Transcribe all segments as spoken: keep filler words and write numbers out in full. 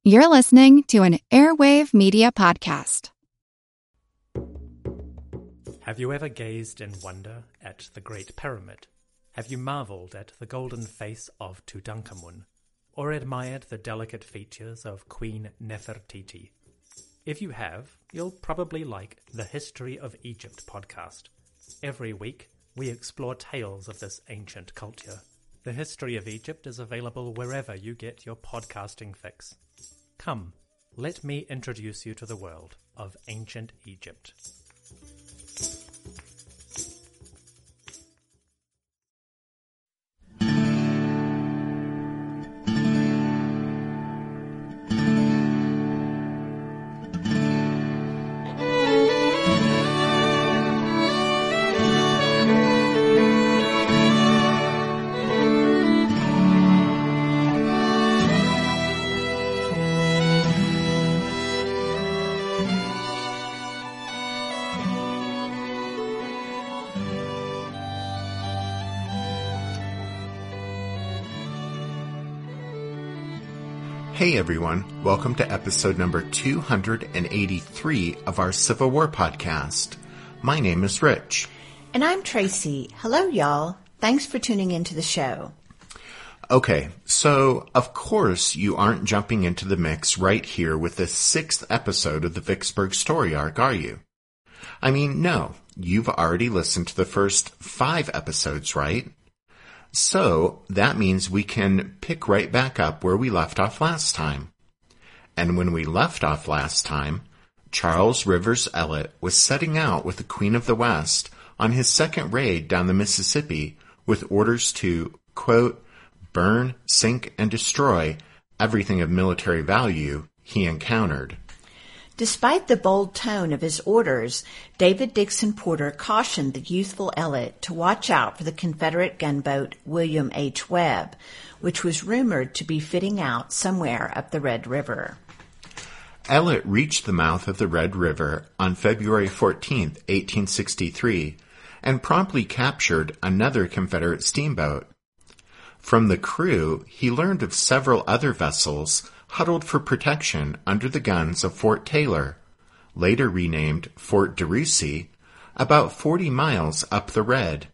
You're listening to an Airwave Media Podcast. Have you ever gazed in wonder at the Great Pyramid? Have you marveled at the golden face of Tutankhamun? Or admired the delicate features of Queen Nefertiti? If you have, you'll probably like the History of Egypt podcast. Every week, we explore tales of this ancient culture. The History of Egypt is available wherever you get your podcasting fix. Come, let me introduce you to the world of ancient Egypt. Hey everyone, welcome to episode number two hundred eighty-three of our Civil War podcast. My name is Rich. And I'm Tracy. Hello y'all. Thanks for tuning into the show. Okay, so of course you aren't jumping into the mix right here with the sixth episode of the Vicksburg story arc, are you? I mean, no, you've already listened to the first five episodes, right? So that means we can pick right back up where we left off last time. And when we left off last time, Charles Rivers Ellet was setting out with the Queen of the West on his second raid down the Mississippi with orders to, quote, burn, sink, and destroy everything of military value he encountered. Despite the bold tone of his orders, David Dixon Porter cautioned the youthful Ellet to watch out for the Confederate gunboat William H. Webb, which was rumored to be fitting out somewhere up the Red River. Ellet reached the mouth of the Red River on February fourteenth, eighteen sixty-three, and promptly captured another Confederate steamboat. From the crew, he learned of several other vessels huddled for protection under the guns of Fort Taylor, later renamed Fort DeRussy, about forty miles up the Red.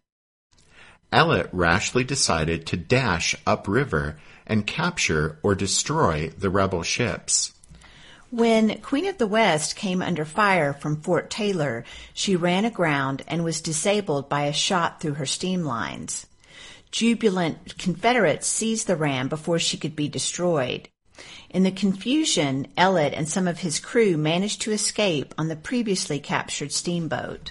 Ellet rashly decided to dash upriver and capture or destroy the rebel ships. When Queen of the West came under fire from Fort Taylor, she ran aground and was disabled by a shot through her steam lines. Jubilant Confederates seized the ram before she could be destroyed. In the confusion, Ellet and some of his crew managed to escape on the previously captured steamboat.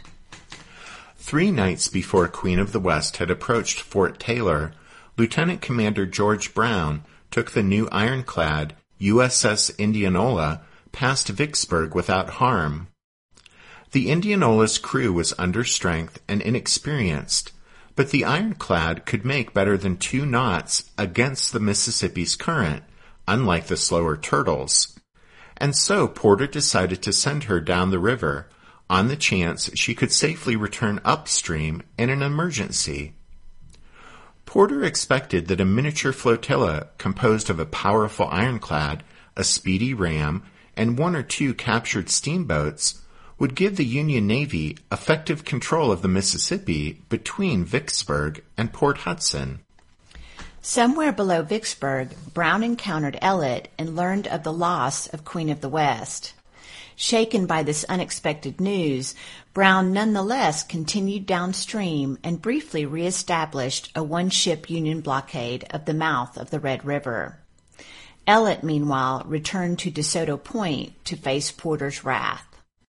Three nights before Queen of the West had approached Fort Taylor, Lieutenant Commander George Brown took the new ironclad U S S Indianola past Vicksburg without harm. The Indianola's crew was under strength and inexperienced, but the ironclad could make better than two knots against the Mississippi's current, unlike the slower turtles. And so Porter decided to send her down the river on the chance she could safely return upstream in an emergency. Porter expected that a miniature flotilla composed of a powerful ironclad, a speedy ram, and one or two captured steamboats would give the Union Navy effective control of the Mississippi between Vicksburg and Port Hudson. Somewhere below Vicksburg, Brown encountered Ellet and learned of the loss of Queen of the West. Shaken by this unexpected news, Brown nonetheless continued downstream and briefly reestablished a one-ship Union blockade of the mouth of the Red River. Ellet, meanwhile, returned to DeSoto Point to face Porter's wrath.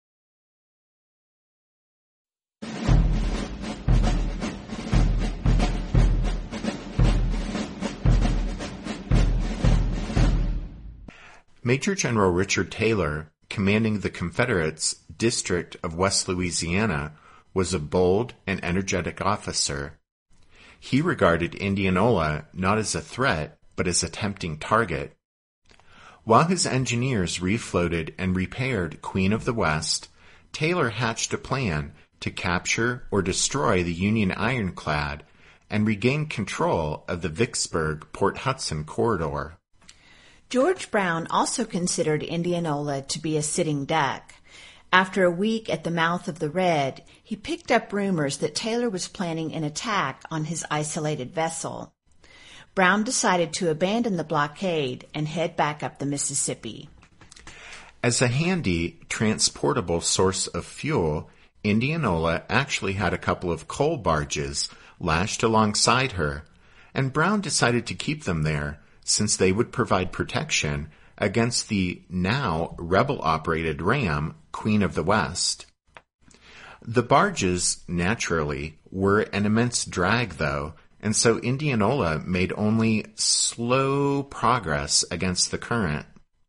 Major General Richard Taylor, commanding the Confederates' District of West Louisiana, was a bold and energetic officer. He regarded Indianola not as a threat, but as a tempting target. While his engineers refloated and repaired Queen of the West, Taylor hatched a plan to capture or destroy the Union ironclad and regain control of the Vicksburg-Port Hudson corridor. George Brown also considered Indianola to be a sitting duck. After a week at the mouth of the Red, he picked up rumors that Taylor was planning an attack on his isolated vessel. Brown decided to abandon the blockade and head back up the Mississippi. As a handy, transportable source of fuel, Indianola actually had a couple of coal barges lashed alongside her, and Brown decided to keep them there since they would provide protection against the now rebel-operated ram, Queen of the West. The barges, naturally, were an immense drag, though, and so Indianola made only slow progress against the current.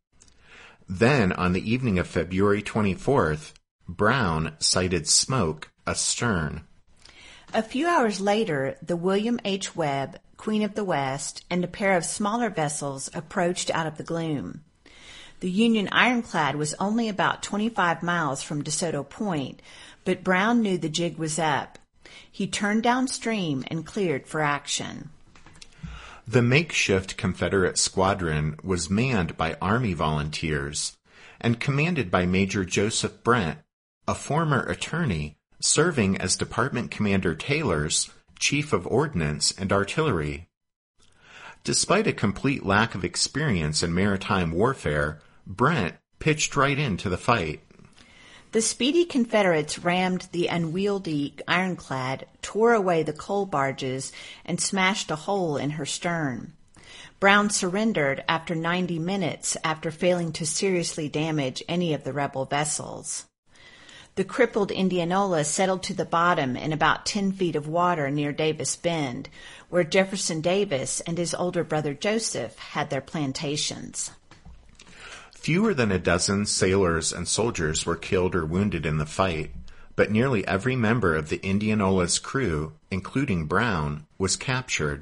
Then, on the evening of February twenty-fourth, Brown sighted smoke astern. A few hours later, the William H. Webb, Queen of the West, and a pair of smaller vessels approached out of the gloom. The Union ironclad was only about twenty-five miles from DeSoto Point, but Brown knew the jig was up. He turned downstream and cleared for action. The makeshift Confederate squadron was manned by Army volunteers and commanded by Major Joseph Brent, a former attorney serving as Department Commander Taylor's Chief of Ordnance and Artillery. Despite a complete lack of experience in maritime warfare, Brent pitched right into the fight. The speedy Confederates rammed the unwieldy ironclad, tore away the coal barges, and smashed a hole in her stern. Brown surrendered after ninety minutes after failing to seriously damage any of the rebel vessels. The crippled Indianola settled to the bottom in about ten feet of water near Davis Bend, where Jefferson Davis and his older brother Joseph had their plantations. Fewer than a dozen sailors and soldiers were killed or wounded in the fight, but nearly every member of the Indianola's crew, including Brown, was captured.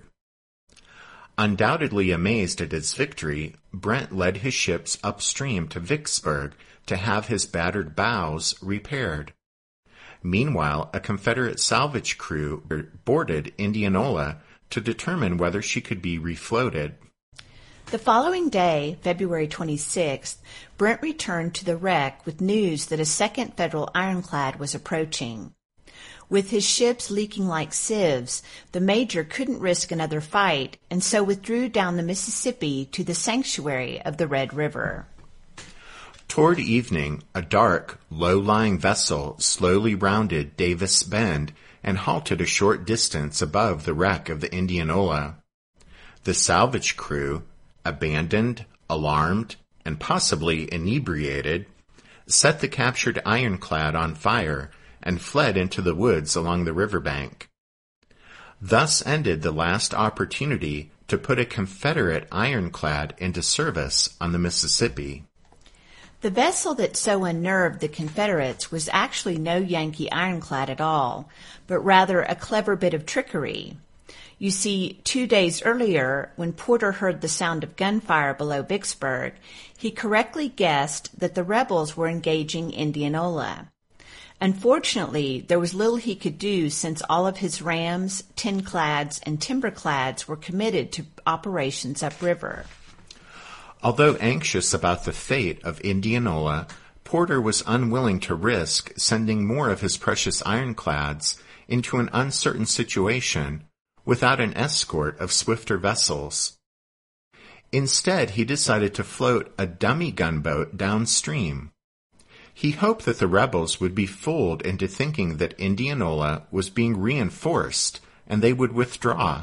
Undoubtedly amazed at his victory, Brent led his ships upstream to Vicksburg to have his battered bows repaired. Meanwhile, a Confederate salvage crew boarded Indianola to determine whether she could be refloated. The following day, February twenty-sixth, Brent returned to the wreck with news that a second Federal ironclad was approaching. With his ships leaking like sieves, the Major couldn't risk another fight, and so withdrew down the Mississippi to the sanctuary of the Red River. Toward evening, a dark, low-lying vessel slowly rounded Davis Bend and halted a short distance above the wreck of the Indianola. The salvage crew, abandoned, alarmed, and possibly inebriated, set the captured ironclad on fire and fled into the woods along the riverbank. Thus ended the last opportunity to put a Confederate ironclad into service on the Mississippi. The vessel that so unnerved the Confederates was actually no Yankee ironclad at all, but rather a clever bit of trickery. You see, two days earlier, when Porter heard the sound of gunfire below Vicksburg, he correctly guessed that the rebels were engaging Indianola. Unfortunately, there was little he could do since all of his rams, tin-clads, and timber-clads were committed to operations upriver. Although anxious about the fate of Indianola, Porter was unwilling to risk sending more of his precious ironclads into an uncertain situation without an escort of swifter vessels. Instead, he decided to float a dummy gunboat downstream. He hoped that the rebels would be fooled into thinking that Indianola was being reinforced and they would withdraw.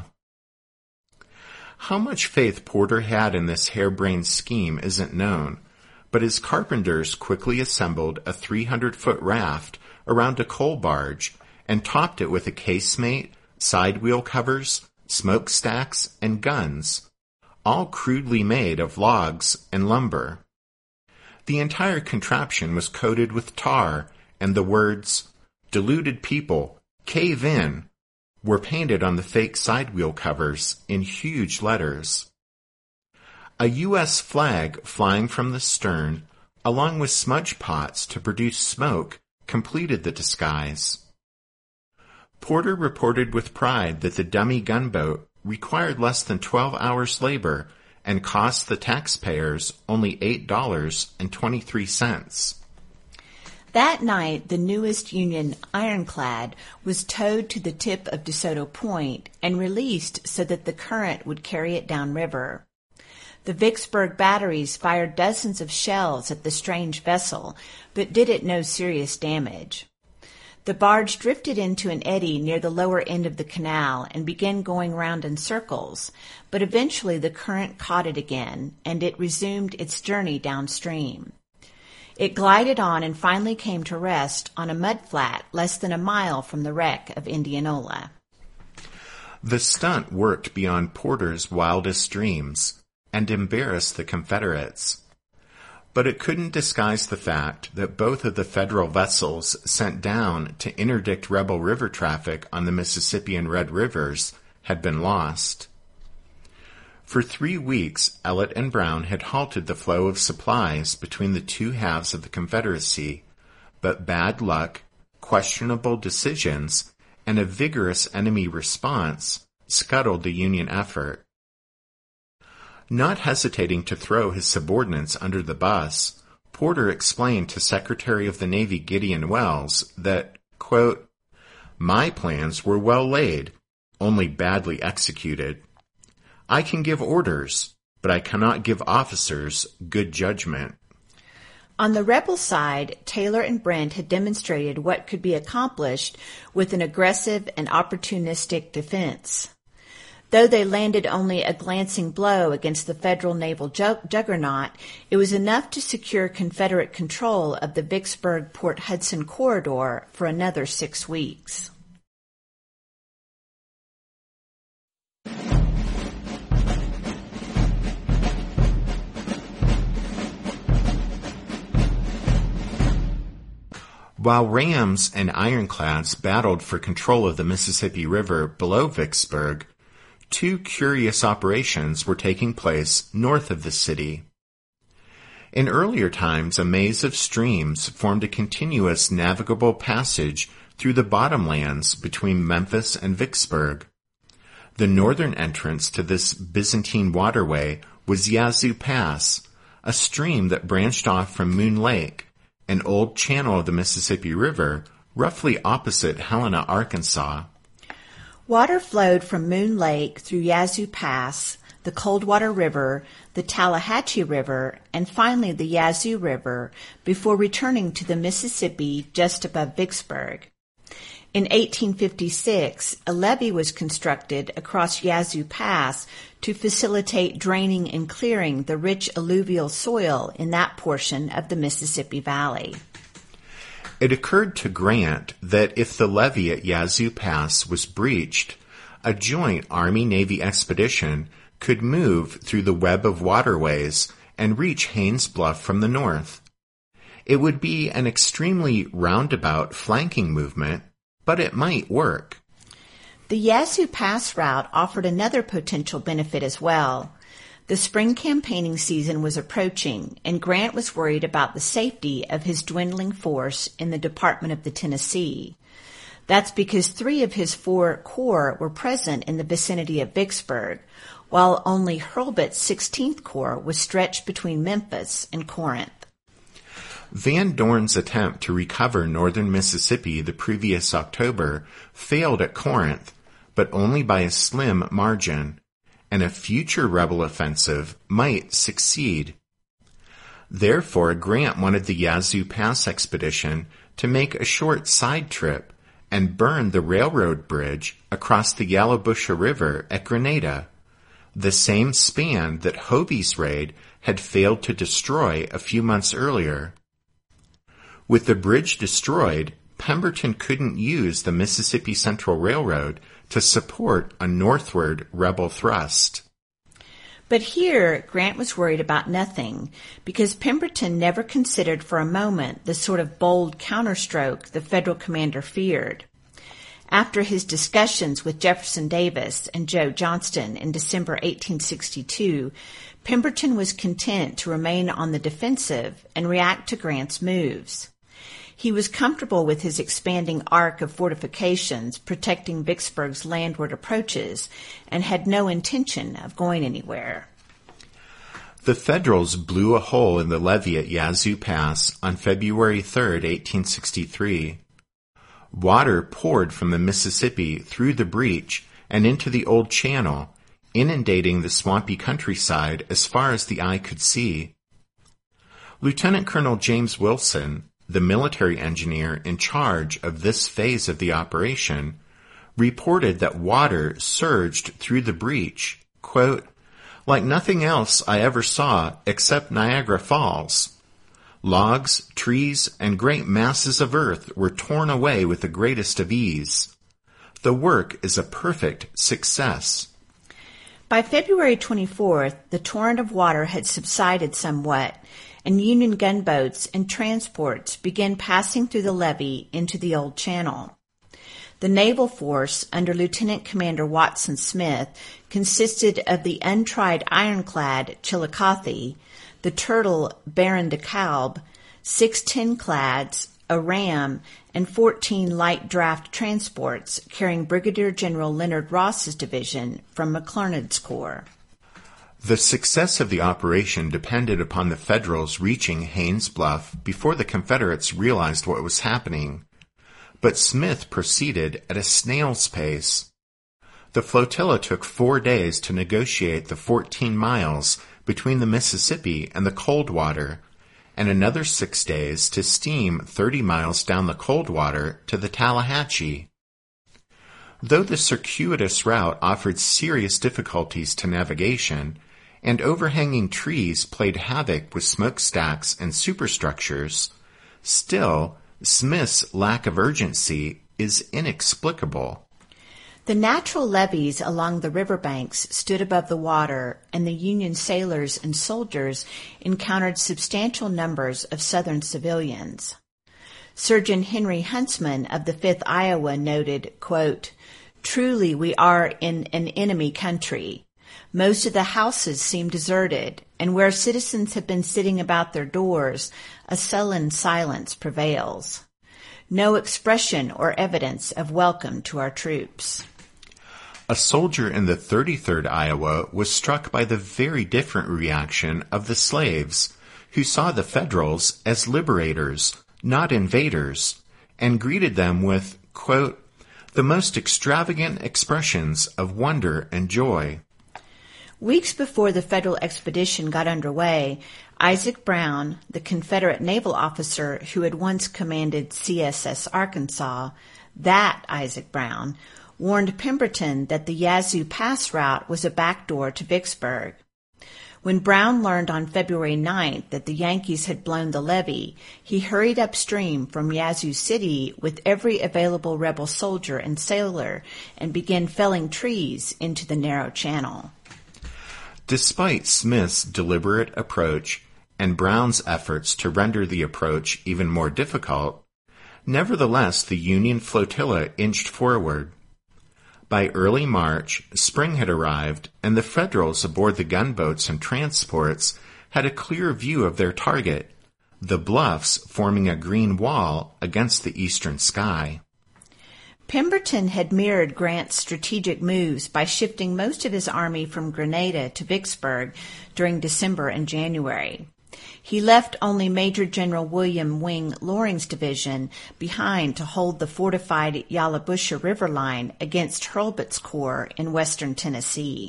How much faith Porter had in this harebrained scheme isn't known, but his carpenters quickly assembled a three hundred foot raft around a coal barge and topped it with a casemate, side wheel covers, smokestacks, and guns, all crudely made of logs and lumber. The entire contraption was coated with tar, and the words, "Deluded people, cave in," were painted on the fake side wheel covers in huge letters. A U S flag flying from the stern, along with smudge pots to produce smoke, completed the disguise. Porter reported with pride that the dummy gunboat required less than twelve hours' labor and cost the taxpayers only eight dollars and twenty-three cents. That night, the newest Union ironclad was towed to the tip of DeSoto Point and released so that the current would carry it downriver. The Vicksburg batteries fired dozens of shells at the strange vessel, but did it no serious damage. The barge drifted into an eddy near the lower end of the canal and began going round in circles, but eventually the current caught it again, and it resumed its journey downstream. It glided on and finally came to rest on a mudflat less than a mile from the wreck of Indianola. The stunt worked beyond Porter's wildest dreams and embarrassed the Confederates. But it couldn't disguise the fact that both of the Federal vessels sent down to interdict rebel river traffic on the Mississippi and Red Rivers had been lost. For three weeks, Ellet and Brown had halted the flow of supplies between the two halves of the Confederacy, but bad luck, questionable decisions, and a vigorous enemy response scuttled the Union effort. Not hesitating to throw his subordinates under the bus, Porter explained to Secretary of the Navy Gideon Welles that, quote, "My plans were well laid, only badly executed. I can give orders, but I cannot give officers good judgment." On the rebel side, Taylor and Brent had demonstrated what could be accomplished with an aggressive and opportunistic defense. Though they landed only a glancing blow against the Federal naval jug- juggernaut, it was enough to secure Confederate control of the Vicksburg-Port Hudson corridor for another six weeks. While rams and ironclads battled for control of the Mississippi River below Vicksburg, two curious operations were taking place north of the city. In earlier times, a maze of streams formed a continuous navigable passage through the bottomlands between Memphis and Vicksburg. The northern entrance to this Byzantine waterway was Yazoo Pass, a stream that branched off from Moon Lake, an old channel of the Mississippi River, roughly opposite Helena, Arkansas. Water flowed from Moon Lake through Yazoo Pass, the Coldwater River, the Tallahatchie River, and finally the Yazoo River before returning to the Mississippi just above Vicksburg. In eighteen fifty-six, a levee was constructed across Yazoo Pass to facilitate draining and clearing the rich alluvial soil in that portion of the Mississippi Valley. It occurred to Grant that if the levee at Yazoo Pass was breached, a joint Army-Navy expedition could move through the web of waterways and reach Haines Bluff from the north. It would be an extremely roundabout flanking movement, but it might work. The Yazoo Pass route offered another potential benefit as well. The spring campaigning season was approaching, and Grant was worried about the safety of his dwindling force in the Department of the Tennessee. That's because three of his four corps were present in the vicinity of Vicksburg, while only Hurlbut's sixteenth Corps was stretched between Memphis and Corinth. Van Dorn's attempt to recover northern Mississippi the previous October failed at Corinth, but only by a slim margin, and a future rebel offensive might succeed. Therefore, Grant wanted the Yazoo Pass expedition to make a short side trip and burn the railroad bridge across the Yallabusha River at Grenada, the same span that Hovey's raid had failed to destroy a few months earlier. With the bridge destroyed, Pemberton couldn't use the Mississippi Central Railroad to support a northward rebel thrust. But here, Grant was worried about nothing, because Pemberton never considered for a moment the sort of bold counterstroke the Federal commander feared. After his discussions with Jefferson Davis and Joe Johnston in December eighteen sixty-two, Pemberton was content to remain on the defensive and react to Grant's moves. He was comfortable with his expanding arc of fortifications protecting Vicksburg's landward approaches and had no intention of going anywhere. The Federals blew a hole in the levee at Yazoo Pass on February third, eighteen sixty-three. Water poured from the Mississippi through the breach and into the old channel, inundating the swampy countryside as far as the eye could see. Lieutenant Colonel James Wilson, the military engineer in charge of this phase of the operation, reported that water surged through the breach, quote, like nothing else I ever saw except Niagara Falls. Logs, trees, and great masses of earth were torn away with the greatest of ease. The work is a perfect success. By February twenty-fourth, the torrent of water had subsided somewhat, and Union gunboats and transports began passing through the levee into the old channel. The naval force under Lieutenant Commander Watson Smith consisted of the untried ironclad Chillicothe, the turtle Baron de Kalb, six tin-clads, a ram, and fourteen light draft transports carrying Brigadier General Leonard Ross's division from McClernand's corps. The success of the operation depended upon the Federals reaching Haines Bluff before the Confederates realized what was happening. But Smith proceeded at a snail's pace. The flotilla took four days to negotiate the fourteen miles between the Mississippi and the Coldwater, and another six days to steam thirty miles down the Coldwater to the Tallahatchie. Though the circuitous route offered serious difficulties to navigation, and overhanging trees played havoc with smokestacks and superstructures, still, Smith's lack of urgency is inexplicable. The natural levees along the riverbanks stood above the water, and the Union sailors and soldiers encountered substantial numbers of Southern civilians. Surgeon Henry Huntsman of the fifth Iowa noted, quote, "Truly we are in an enemy country. Most of the houses seem deserted, and where citizens have been sitting about their doors, a sullen silence prevails. No expression or evidence of welcome to our troops." A soldier in the thirty-third Iowa was struck by the very different reaction of the slaves, who saw the Federals as liberators, not invaders, and greeted them with, quote, the most extravagant expressions of wonder and joy. Weeks before the Federal expedition got underway, Isaac Brown, the Confederate naval officer who had once commanded C S S Arkansas, that Isaac Brown, warned Pemberton that the Yazoo Pass route was a backdoor to Vicksburg. When Brown learned on February ninth that the Yankees had blown the levee, he hurried upstream from Yazoo City with every available rebel soldier and sailor and began felling trees into the narrow channel. Despite Smith's deliberate approach and Brown's efforts to render the approach even more difficult, nevertheless the Union flotilla inched forward. By early March, spring had arrived, and the Federals aboard the gunboats and transports had a clear view of their target, the bluffs forming a green wall against the eastern sky. Pemberton had mirrored Grant's strategic moves by shifting most of his army from Grenada to Vicksburg during December and January. He left only Major General William Wing Loring's division behind to hold the fortified Yallabusha River line against Hurlbut's corps in western Tennessee.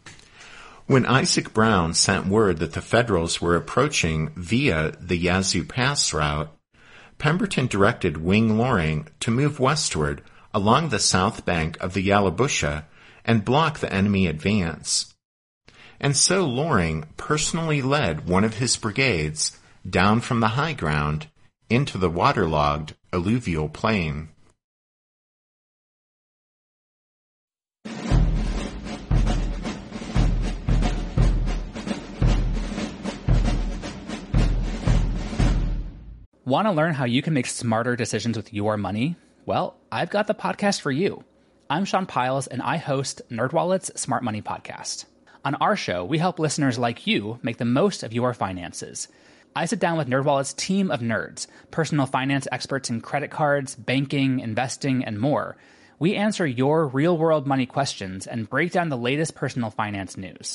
When Isaac Brown sent word that the Federals were approaching via the Yazoo Pass route, Pemberton directed Wing Loring to move westward along the south bank of the Yallabusha and block the enemy advance. And so Loring personally led one of his brigades down from the high ground into the waterlogged alluvial plain. Want to learn how you can make smarter decisions with your money? Well, I've got the podcast for you. I'm Sean Piles, and I host NerdWallet's Smart Money Podcast. On our show, we help listeners like you make the most of your finances. I sit down with NerdWallet's team of nerds, personal finance experts in credit cards, banking, investing, and more. We answer your real-world money questions and break down the latest personal finance news.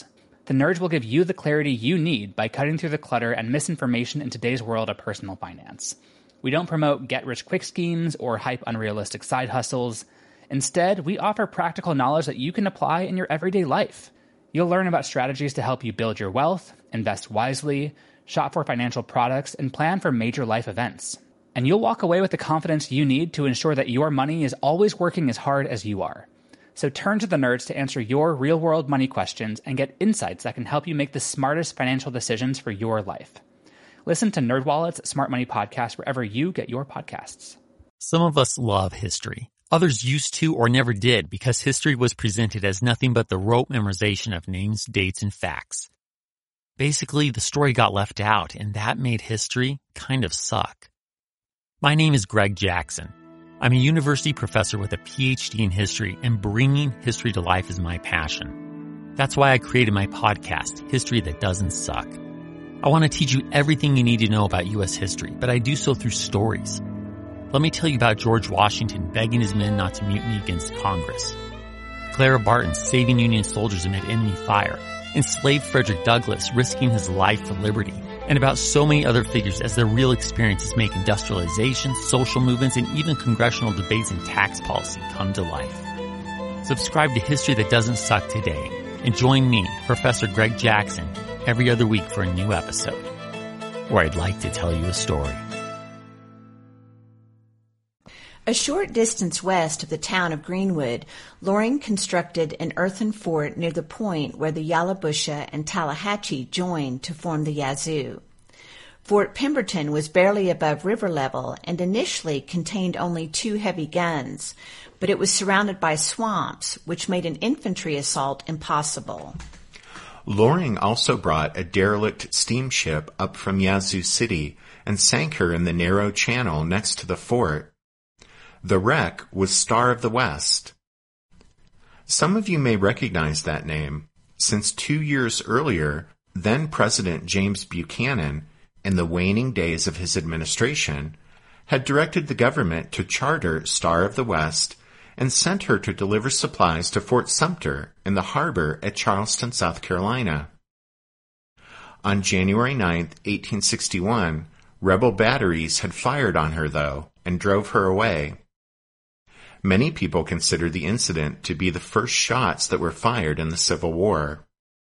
the Nerds will give you the clarity you need by cutting through the clutter and misinformation in today's world of personal finance. We don't promote get-rich-quick schemes or hype unrealistic side hustles. Instead, we offer practical knowledge that you can apply in your everyday life. You'll learn about strategies to help you build your wealth, invest wisely, shop for financial products, and plan for major life events. And you'll walk away with the confidence you need to ensure that your money is always working as hard as you are. So turn to the Nerds to answer your real-world money questions and get insights that can help you make the smartest financial decisions for your life. Listen to NerdWallet's Smart Money Podcast wherever you get your podcasts. Some of us love history. Others used to or never did because history was presented as nothing but the rote memorization of names, dates, and facts. Basically, the story got left out, and that made history kind of suck. My name is Greg Jackson. I'm a university professor with a P H D in history, and bringing history to life is my passion. That's why I created my podcast, History That Doesn't Suck. I want to teach you everything you need to know about U S history, but I do so through stories. Let me tell you about George Washington begging his men not to mutiny against Congress, Clara Barton saving Union soldiers amid enemy fire, enslaved Frederick Douglass risking his life for liberty, and about so many other figures as their real experiences make industrialization, social movements, and even congressional debates and tax policy come to life. Subscribe to History That Doesn't Suck today, and join me, Professor Greg Jackson, every other week for a new episode, where I'd like to tell you a story. A short distance west of the town of Greenwood, Loring constructed an earthen fort near the point where the Yallabusha and Tallahatchie joined to form the Yazoo. Fort Pemberton was barely above river level and initially contained only two heavy guns, but it was surrounded by swamps, which made an infantry assault impossible. Loring also brought a derelict steamship up from Yazoo City and sank her in the narrow channel next to the fort. The wreck was Star of the West. Some of you may recognize that name, since two years earlier, then-President James Buchanan, in the waning days of his administration, had directed the government to charter Star of the West and sent her to deliver supplies to Fort Sumter in the harbor at Charleston, South Carolina. On January ninth, eighteen sixty-one, rebel batteries had fired on her, though, and drove her away. Many people consider the incident to be the first shots that were fired in the Civil War.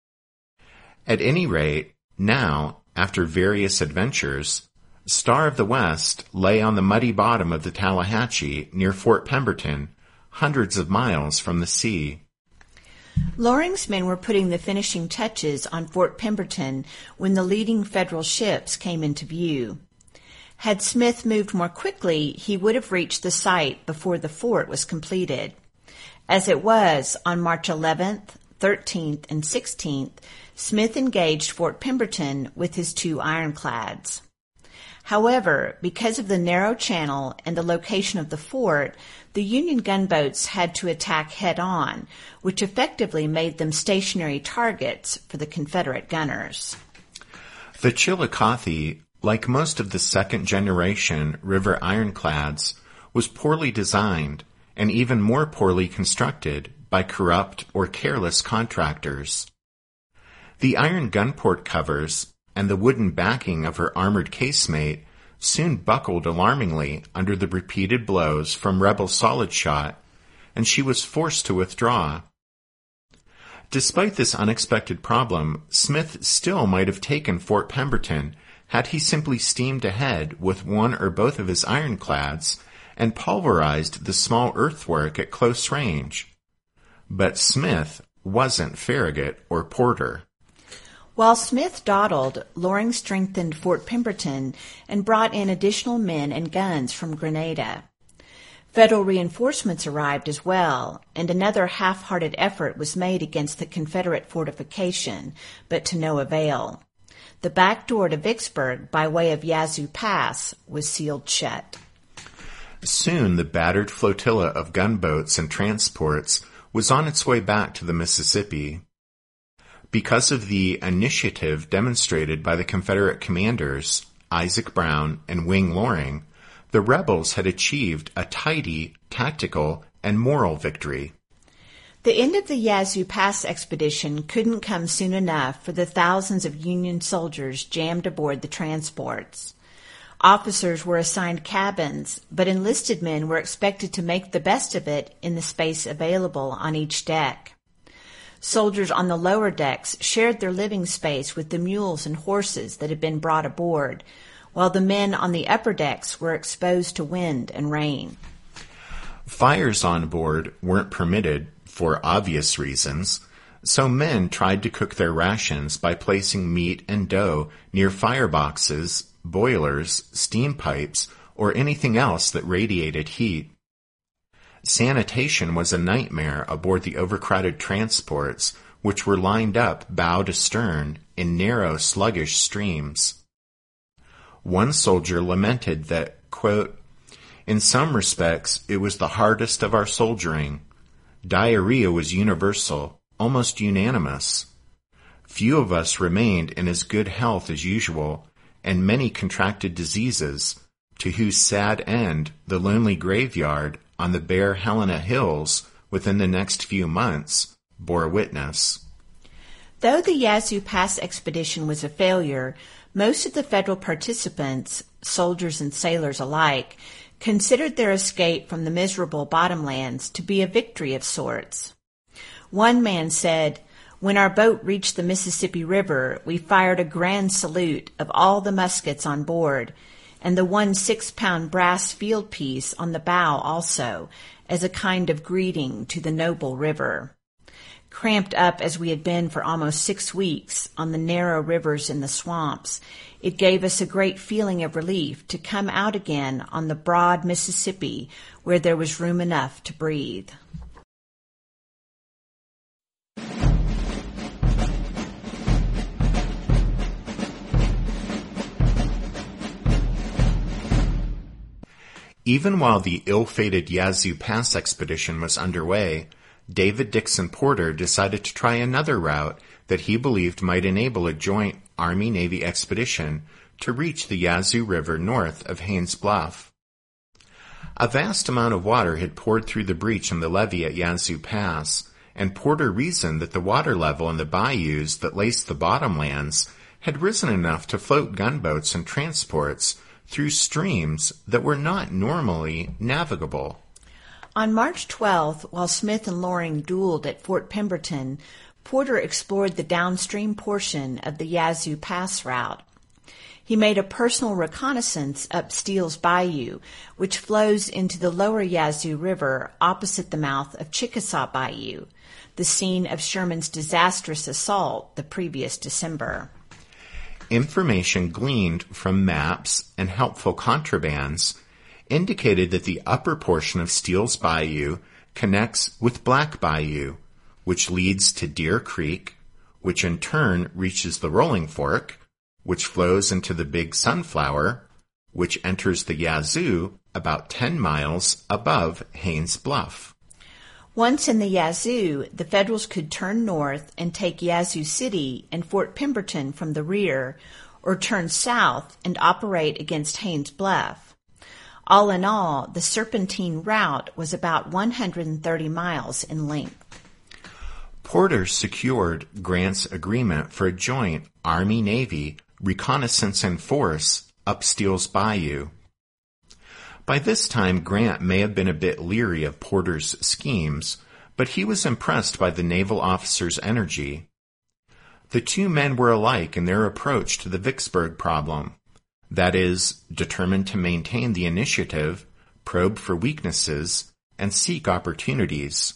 At any rate, now, after various adventures, Star of the West lay on the muddy bottom of the Tallahatchie near Fort Pemberton, hundreds of miles from the sea. Loring's men were putting the finishing touches on Fort Pemberton when the leading Federal ships came into view. Had Smith moved more quickly, he would have reached the site before the fort was completed. As it was, on March eleventh, thirteenth, and sixteenth, Smith engaged Fort Pemberton with his two ironclads. However, because of the narrow channel and the location of the fort, the Union gunboats had to attack head-on, which effectively made them stationary targets for the Confederate gunners. The Chillicothe, like most of the second-generation river ironclads, was poorly designed and even more poorly constructed by corrupt or careless contractors. The iron gunport covers and the wooden backing of her armored casemate soon buckled alarmingly under the repeated blows from rebel solid shot, and she was forced to withdraw. Despite this unexpected problem, Smith still might have taken Fort Pemberton had he simply steamed ahead with one or both of his ironclads and pulverized the small earthwork at close range. But Smith wasn't Farragut or Porter. While Smith dawdled, Loring strengthened Fort Pemberton and brought in additional men and guns from Grenada. Federal reinforcements arrived as well, and another half-hearted effort was made against the Confederate fortification, but to no avail. The back door to Vicksburg, by way of Yazoo Pass, was sealed shut. Soon the battered flotilla of gunboats and transports was on its way back to the Mississippi. Because of the initiative demonstrated by the Confederate commanders, Isaac Brown and Wing Loring, the rebels had achieved a tidy, tactical, and moral victory. The end of the Yazoo Pass expedition couldn't come soon enough for the thousands of Union soldiers jammed aboard the transports. Officers were assigned cabins, but enlisted men were expected to make the best of it in the space available on each deck. Soldiers on the lower decks shared their living space with the mules and horses that had been brought aboard, while the men on the upper decks were exposed to wind and rain. Fires on board weren't permitted for obvious reasons, so men tried to cook their rations by placing meat and dough near fireboxes, boilers, steam pipes, or anything else that radiated heat. Sanitation was a nightmare aboard the overcrowded transports, which were lined up bow to stern in narrow, sluggish streams. One soldier lamented that, quote, "In some respects, it was the hardest of our soldiering. Diarrhea was universal, almost unanimous. Few of us remained in as good health as usual, and many contracted diseases, to whose sad end the lonely graveyard on the bare Helena Hills within the next few months bore witness." Though the Yazoo Pass expedition was a failure, most of the Federal participants, soldiers and sailors alike, considered their escape from the miserable bottomlands to be a victory of sorts. One man said, "When our boat reached the Mississippi River, we fired a grand salute of all the muskets on board, and the one six-pound brass field piece on the bow also, as a kind of greeting to the noble river." Cramped up as we had been for almost six weeks on the narrow rivers and the swamps, it gave us a great feeling of relief to come out again on the broad Mississippi where there was room enough to breathe. Even while the ill-fated Yazoo Pass expedition was underway, David Dixon Porter decided to try another route that he believed might enable a joint Army-Navy expedition to reach the Yazoo River north of Haines Bluff. A vast amount of water had poured through the breach in the levee at Yazoo Pass, and Porter reasoned that the water level in the bayous that laced the bottomlands had risen enough to float gunboats and transports through streams that were not normally navigable. On March twelfth, while Smith and Loring dueled at Fort Pemberton, Porter explored the downstream portion of the Yazoo Pass route. He made a personal reconnaissance up Steele's Bayou, which flows into the lower Yazoo River opposite the mouth of Chickasaw Bayou, the scene of Sherman's disastrous assault the previous December. Information gleaned from maps and helpful contrabands indicated that the upper portion of Steele's Bayou connects with Black Bayou, which leads to Deer Creek, which in turn reaches the Rolling Fork, which flows into the Big Sunflower, which enters the Yazoo about ten miles above Haines Bluff. Once in the Yazoo, the Federals could turn north and take Yazoo City and Fort Pemberton from the rear, or turn south and operate against Haines Bluff. All in all, the serpentine route was about one hundred thirty miles in length. Porter secured Grant's agreement for a joint Army-Navy reconnaissance and force up Steele's Bayou. By this time, Grant may have been a bit leery of Porter's schemes, but he was impressed by the naval officer's energy. The two men were alike in their approach to the Vicksburg problem. That is, determined to maintain the initiative, probe for weaknesses, and seek opportunities.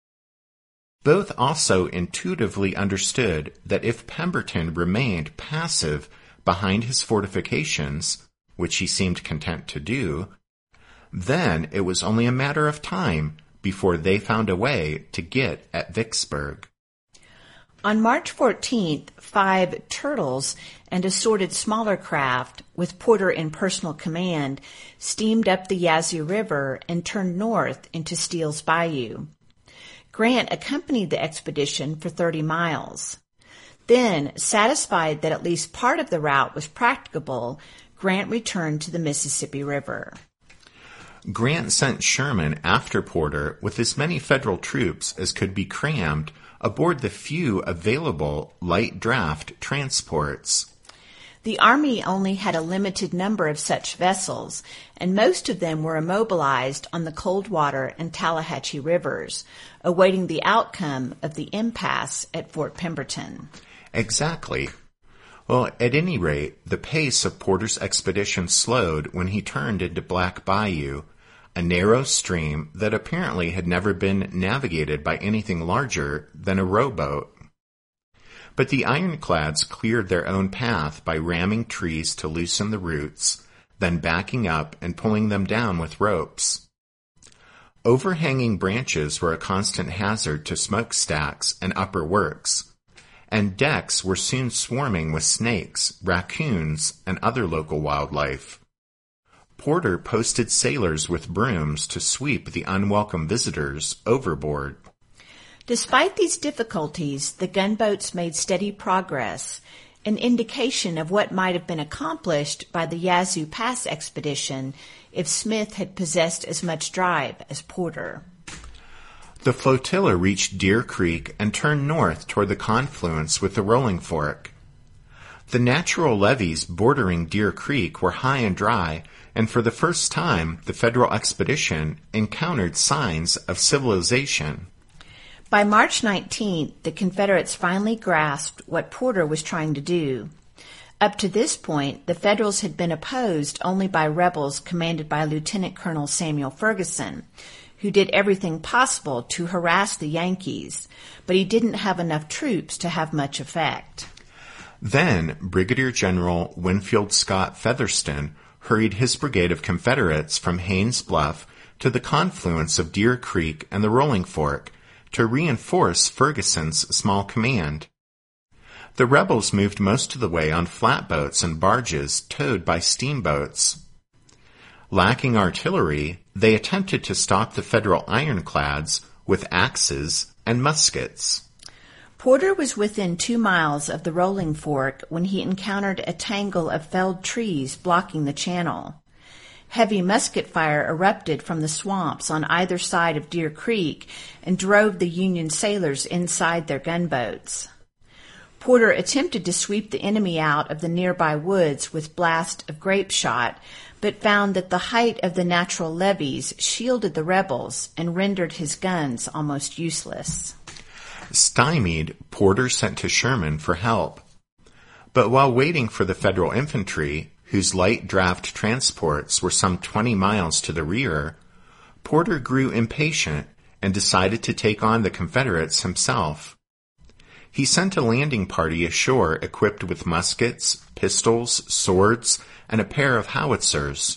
Both also intuitively understood that if Pemberton remained passive behind his fortifications, which he seemed content to do, then it was only a matter of time before they found a way to get at Vicksburg. On March fourteenth, five Turtles and assorted smaller craft, with Porter in personal command, steamed up the Yazoo River and turned north into Steele's Bayou. Grant accompanied the expedition for thirty miles. Then, satisfied that at least part of the route was practicable, Grant returned to the Mississippi River. Grant sent Sherman after Porter with as many Federal troops as could be crammed aboard the few available light draft transports. The Army only had a limited number of such vessels, and most of them were immobilized on the Coldwater and Tallahatchie rivers, awaiting the outcome of the impasse at Fort Pemberton. Exactly. Well, at any rate, the pace of Porter's expedition slowed when he turned into Black Bayou, a narrow stream that apparently had never been navigated by anything larger than a rowboat. But the ironclads cleared their own path by ramming trees to loosen the roots, then backing up and pulling them down with ropes. Overhanging branches were a constant hazard to smokestacks and upper works, and decks were soon swarming with snakes, raccoons, and other local wildlife. Porter posted sailors with brooms to sweep the unwelcome visitors overboard. Despite these difficulties, the gunboats made steady progress, an indication of what might have been accomplished by the Yazoo Pass expedition if Smith had possessed as much drive as Porter. The flotilla reached Deer Creek and turned north toward the confluence with the Rolling Fork. The natural levees bordering Deer Creek were high and dry, and for the first time the Federal expedition encountered signs of civilization. By March nineteenth, the Confederates finally grasped what Porter was trying to do. Up to this point, the Federals had been opposed only by rebels commanded by Lieutenant Colonel Samuel Ferguson, who did everything possible to harass the Yankees, but he didn't have enough troops to have much effect. Then Brigadier General Winfield Scott Featherston hurried his brigade of Confederates from Haynes Bluff to the confluence of Deer Creek and the Rolling Fork to reinforce Ferguson's small command. The rebels moved most of the way on flatboats and barges towed by steamboats. Lacking artillery, they attempted to stop the Federal ironclads with axes and muskets. Porter was within two miles of the Rolling Fork when he encountered a tangle of felled trees blocking the channel. Heavy musket fire erupted from the swamps on either side of Deer Creek and drove the Union sailors inside their gunboats. Porter attempted to sweep the enemy out of the nearby woods with blast of grape shot, but found that the height of the natural levees shielded the rebels and rendered his guns almost useless. Stymied, Porter sent to Sherman for help. But while waiting for the Federal infantry, whose light draft transports were some twenty miles to the rear, Porter grew impatient and decided to take on the Confederates himself. He sent a landing party ashore equipped with muskets, pistols, swords, and a pair of howitzers.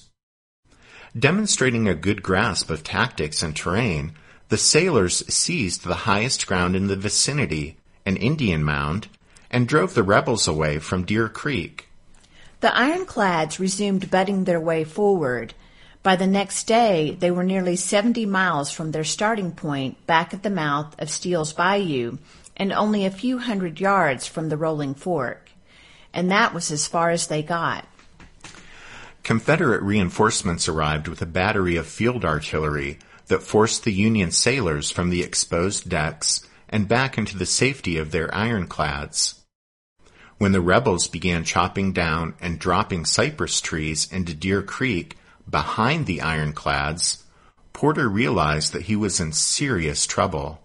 Demonstrating a good grasp of tactics and terrain, the sailors seized the highest ground in the vicinity, an Indian mound, and drove the rebels away from Deer Creek. The ironclads resumed butting their way forward. By the next day, they were nearly seventy miles from their starting point back at the mouth of Steele's Bayou, and only a few hundred yards from the Rolling Fork. And that was as far as they got. Confederate reinforcements arrived with a battery of field artillery that forced the Union sailors from the exposed decks and back into the safety of their ironclads. When the rebels began chopping down and dropping cypress trees into Deer Creek behind the ironclads, Porter realized that he was in serious trouble.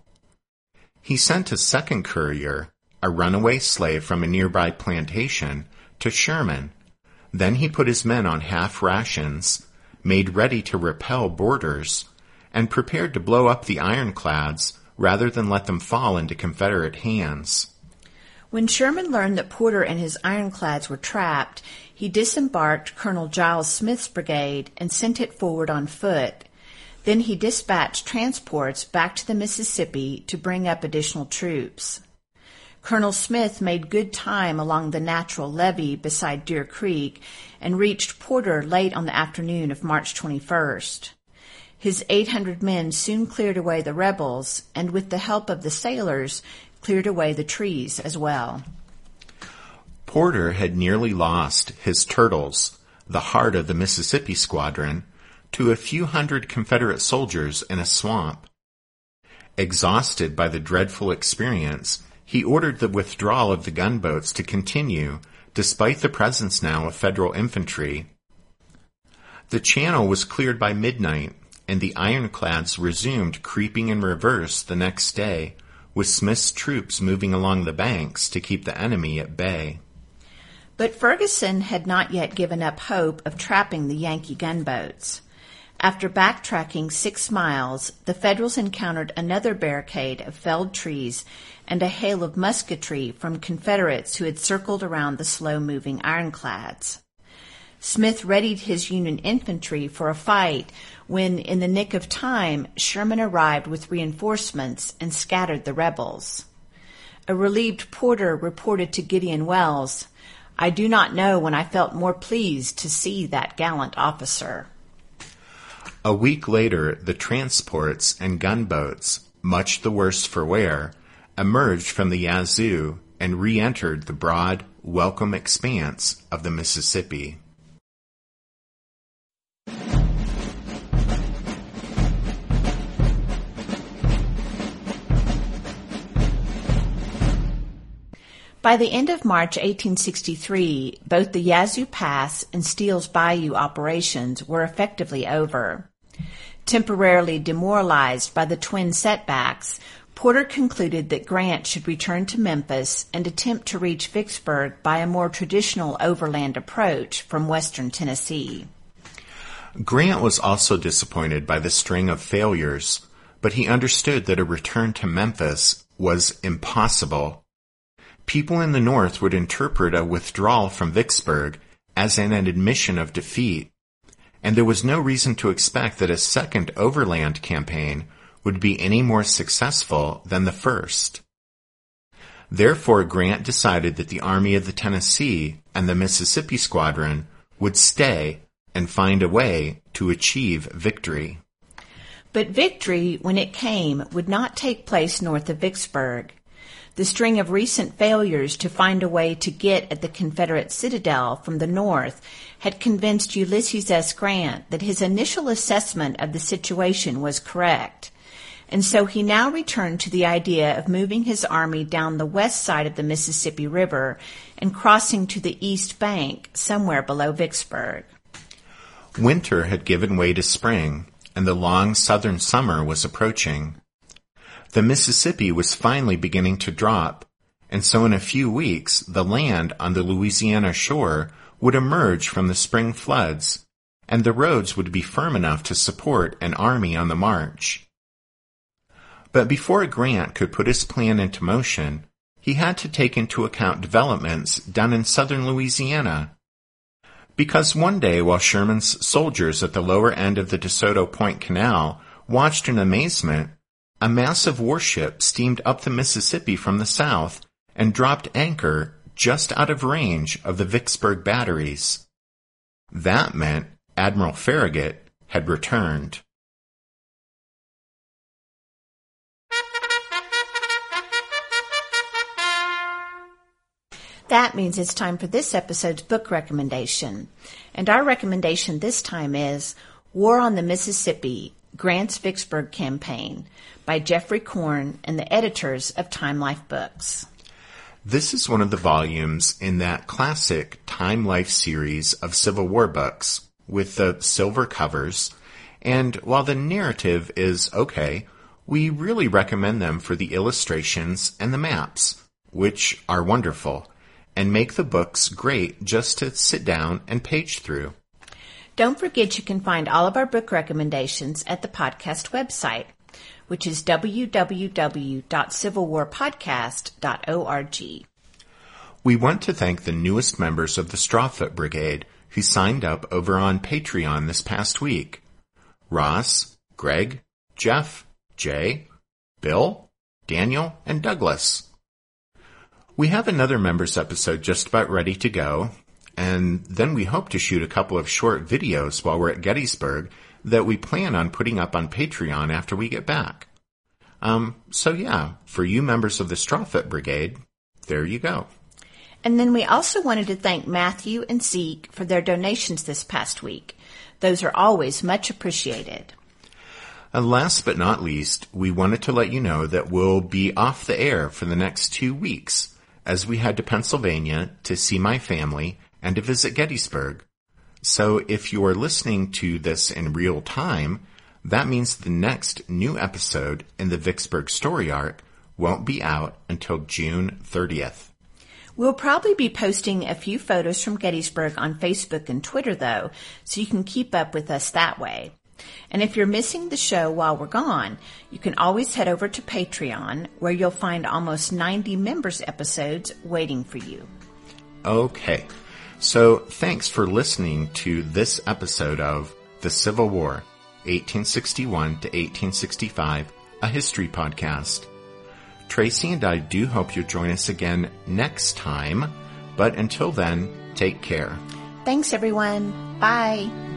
He sent a second courier, a runaway slave from a nearby plantation, to Sherman. Then he put his men on half rations, made ready to repel boarders, and prepared to blow up the ironclads rather than let them fall into Confederate hands. When Sherman learned that Porter and his ironclads were trapped, he disembarked Colonel Giles Smith's brigade and sent it forward on foot. Then he dispatched transports back to the Mississippi to bring up additional troops. Colonel Smith made good time along the natural levee beside Deer Creek and reached Porter late on the afternoon of March twenty-first. His eight hundred men soon cleared away the rebels, and with the help of the sailors, cleared away the trees as well. Porter had nearly lost his Turtles, the heart of the Mississippi Squadron, to a few hundred Confederate soldiers in a swamp. Exhausted by the dreadful experience, he ordered the withdrawal of the gunboats to continue, despite the presence now of Federal infantry. The channel was cleared by midnight, and the ironclads resumed creeping in reverse the next day, with Smith's troops moving along the banks to keep the enemy at bay. But Ferguson had not yet given up hope of trapping the Yankee gunboats. After backtracking six miles, the Federals encountered another barricade of felled trees and a hail of musketry from Confederates who had circled around the slow-moving ironclads. Smith readied his Union infantry for a fight when, in the nick of time, Sherman arrived with reinforcements and scattered the rebels. A relieved Porter reported to Gideon Welles, "I do not know when I felt more pleased to see that gallant officer." A week later, the transports and gunboats, much the worse for wear, emerged from the Yazoo and re-entered the broad, welcome expanse of the Mississippi. By the end of March eighteen sixty-three, both the Yazoo Pass and Steele's Bayou operations were effectively over. Temporarily demoralized by the twin setbacks, Porter concluded that Grant should return to Memphis and attempt to reach Vicksburg by a more traditional overland approach from western Tennessee. Grant was also disappointed by the string of failures, but he understood that a return to Memphis was impossible. People in the North would interpret a withdrawal from Vicksburg as an admission of defeat, and there was no reason to expect that a second overland campaign would be any more successful than the first. Therefore, Grant decided that the Army of the Tennessee and the Mississippi Squadron would stay and find a way to achieve victory. But victory, when it came, would not take place north of Vicksburg. The string of recent failures to find a way to get at the Confederate citadel from the north had convinced Ulysses S. Grant that his initial assessment of the situation was correct, and so he now returned to the idea of moving his army down the west side of the Mississippi River and crossing to the east bank somewhere below Vicksburg. Winter had given way to spring, and the long southern summer was approaching. The Mississippi was finally beginning to drop, and so in a few weeks the land on the Louisiana shore would emerge from the spring floods, and the roads would be firm enough to support an army on the march. But before Grant could put his plan into motion, he had to take into account developments down in southern Louisiana. Because one day while Sherman's soldiers at the lower end of the DeSoto Point Canal watched in amazement, a massive warship steamed up the Mississippi from the south and dropped anchor just out of range of the Vicksburg batteries. That meant Admiral Farragut had returned. That means it's time for this episode's book recommendation. And our recommendation this time is War on the Mississippi, Grant's Vicksburg Campaign by Jeffrey Korn and the editors of Time Life Books. This is one of the volumes in that classic Time Life series of Civil War books with the silver covers, and while the narrative is okay, we really recommend them for the illustrations and the maps, which are wonderful, and make the books great just to sit down and page through. Don't forget you can find all of our book recommendations at the podcast website, which is w w w dot civil war podcast dot org. We want to thank the newest members of the Strawfoot Brigade who signed up over on Patreon this past week. Ross, Greg, Jeff, Jay, Bill, Daniel, and Douglas. We have another members episode just about ready to go, and then we hope to shoot a couple of short videos while we're at Gettysburg that we plan on putting up on Patreon after we get back. Um, so yeah, for you members of the Strawfoot Brigade, there you go. And then we also wanted to thank Matthew and Zeke for their donations this past week. Those are always much appreciated. And last but not least, we wanted to let you know that we'll be off the air for the next two weeks as we head to Pennsylvania to see my family and to visit Gettysburg. So if you are listening to this in real time, that means the next new episode in the Vicksburg story arc won't be out until June thirtieth. We'll probably be posting a few photos from Gettysburg on Facebook and Twitter, though, so you can keep up with us that way. And if you're missing the show while we're gone, you can always head over to Patreon, where you'll find almost ninety members' episodes waiting for you. Okay, so thanks for listening to this episode of The Civil War, eighteen sixty-one to eighteen sixty-five, a history podcast. Tracy and I do hope you'll join us again next time, but until then, take care. Thanks, everyone. Bye.